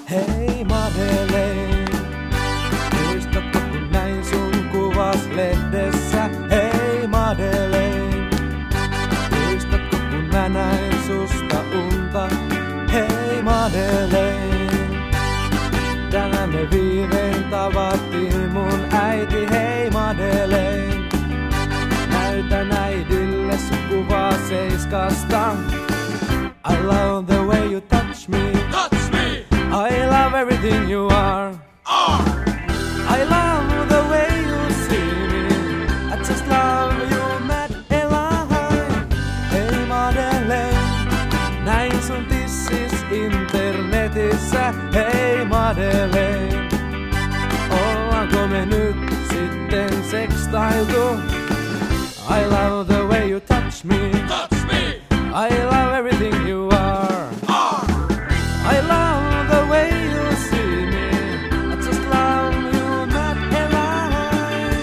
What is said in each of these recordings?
Hei Madeleine, muistatko kun näin sun kuvas lehdessä? Hei Madeleine, muistatko kun mä näin susta unta? Hei Madeleine, tänään me viimein tavattiin mun äiti. Hei Madeleine, näytän äidille sun kuvaa Seiskasta. I love the way you touch me. Touch me! I love everything you are. I love the way you see me. I just love you, Madeleine. Hei Madeleine, näin sun tissis internetissä. Hei Madeleine, ollaanko me nyt sitten sekstailtu? I love the way you touch me. Touch me! I love everything you are. I love the way you see me. I just love you, Madeleine.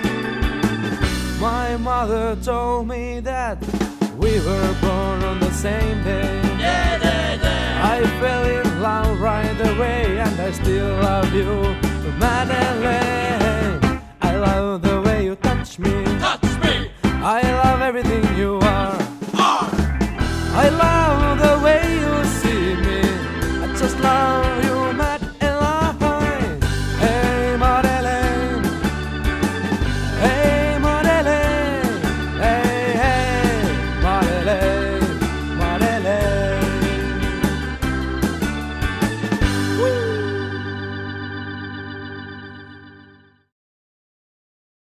My mother told me that we were born on the same day. I fell in love right away and I still love you, Madeleine.